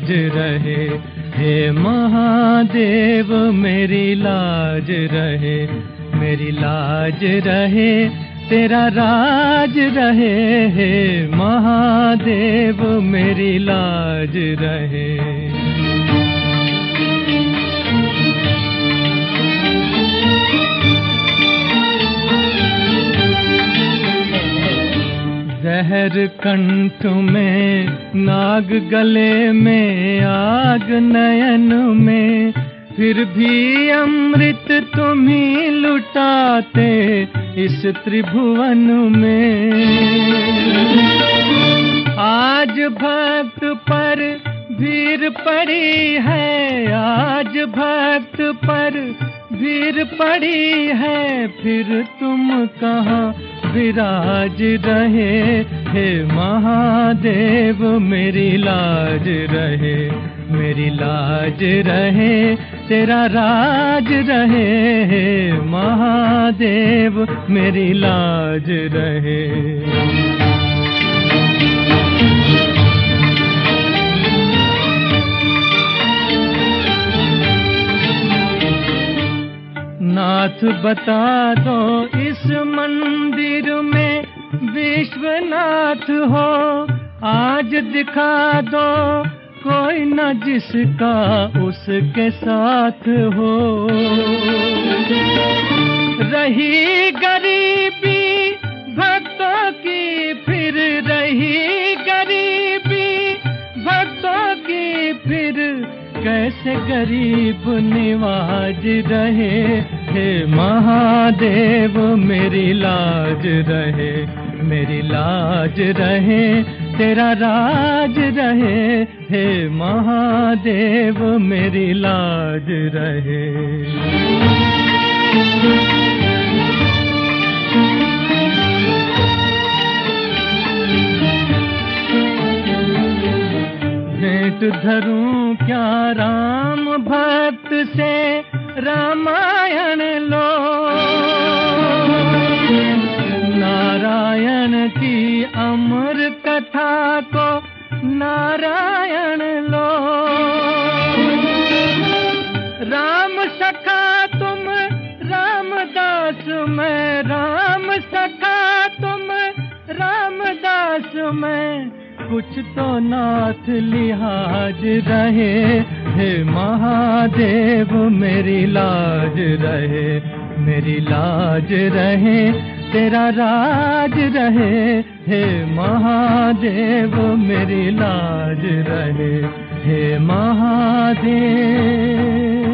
लाज रहे, हे महादेव मेरी लाज रहे, मेरी लाज रहे, तेरा राज रहे, हे महादेव मेरी लाज रहे। जहर कंठ में, नाग गले में, आग नयन में, फिर भी अमृत तुम ही लुटाते इस त्रिभुवन में। आज भक्त पर भीड़ पड़ी है, आज भक्त पर भीड़ पड़ी है, फिर तुम कहाँ विराज रहे, हे महादेव मेरी लाज रहे, मेरी लाज रहे, तेरा राज रहे, हे महादेव मेरी लाज रहे। नाथ बता दो इस मंदिर में विश्वनाथ हो, आज दिखा दो कोई न जिसका उसके साथ हो। रही गरीबी भक्तों की, फिर रही गरीबी भक्तों की, फिर कैसे गरीब निवाज रहे, हे महादेव मेरी लाज रहे, मेरी लाज रहे, तेरा राज रहे, हे महादेव मेरी लाज रहे। भेंट धरूं क्या राम भक्त से रामायण लो, नारायण की अमर कथा को नारायण लो। राम सखा तुम रामदास, मैं राम सखा तुम रामदास, मैं कुछ तो नाथ लिहाज रहे, हे महादेव मेरी लाज रहे, मेरी लाज रहे, तेरा राज रहे, हे महादेव मेरी लाज रहे, हे महादेव।